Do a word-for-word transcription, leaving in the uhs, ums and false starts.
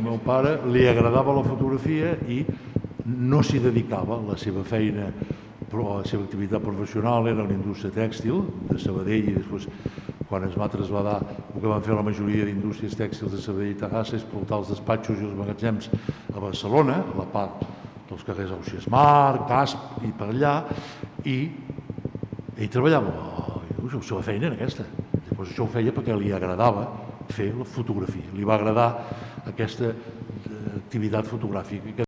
meu pare li agradava la fotografia i no s'hi dedicava. La seva feina, però la seva activitat professional era la indústria tèxtil de Sabadell, i després, quan es va traslladar, el que van fer la majoria d'indústries tèxtils de Sabadell i Terrassa és portar els despatxos i els magatzems a Barcelona, a la part dels carrers Ausiàs Marc, Casp i per allà, i ell treballava, la seva feina era aquesta. Llavors això ho feia perquè li agradava fer la fotografia, li va agradar aquesta activitat fotogràfica.